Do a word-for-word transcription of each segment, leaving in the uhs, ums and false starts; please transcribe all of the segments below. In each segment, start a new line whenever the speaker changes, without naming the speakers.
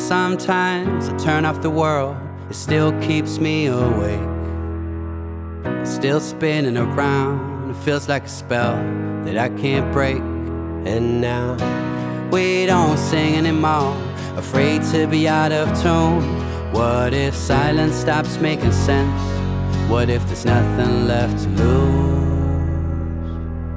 Sometimes I turn off the world, it still keeps me awake. It's still spinning around, it feels like a spell that I can't break. And now we don't sing anymore, afraid to be out of tune. What if silence stops making sense? What if there's nothing left to lose?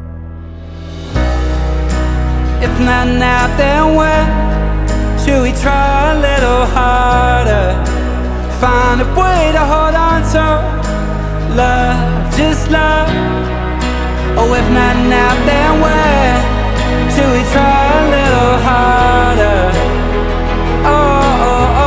If not now, then when? Should we try a little harder? Find a way to hold on to love, just love. Oh, if not now, then when? Should we try a little harder? Oh, oh,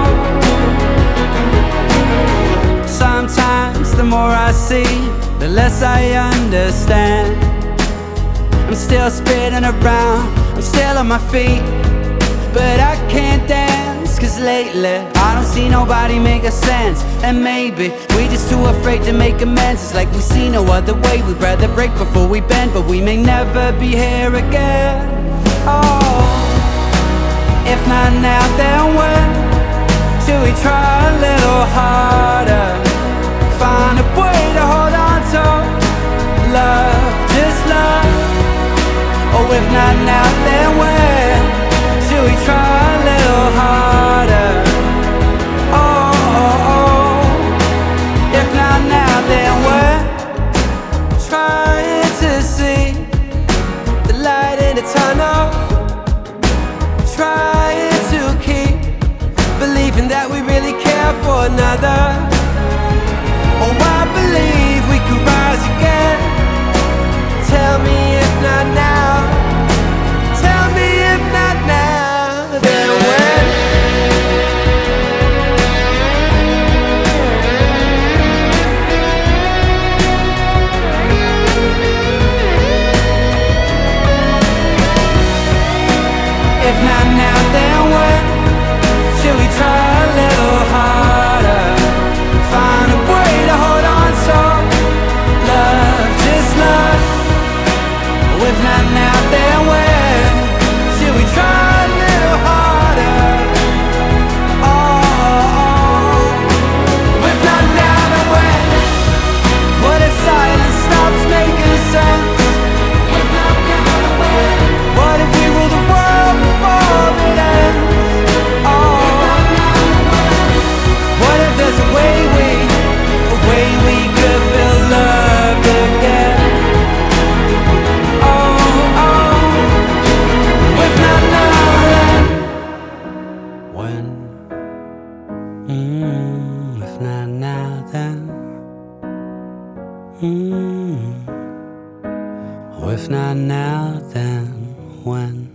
oh. Sometimes the more I see, the less I understand. I'm still spinning around, I'm still on my feet, but I can't dance, cause lately I don't see nobody make a sense. And maybe we just too afraid to make amends. It's like we see no other way, we'd rather break before we bend. But we may never be here again. Oh, if not now, then when? Should we try a little harder? Find a way to hold on to love, just love. Oh, if not now, then when? Should we try a little harder? Oh, oh, oh. If not now, then when? Trying to see the light in the tunnel, trying to keep believing that we really care for another. Oh, I believe we could rise again. Tell me if not now. Tell me if not now, then when? If not now, then when? Should we try a little harder? Find a way to hold on to love, just love. Oh, if not now, then when? Should we try a little harder? Oh, oh, oh. If not now, then when? What if silence stops making sense? If not now, then when? What if we rule the world before it ends? Oh, if not now, then when? What if there's a way we, a way we could feel loved again? Oh, oh. If not now, then when? Mm, if not now, then mm. Oh, if not now, then when?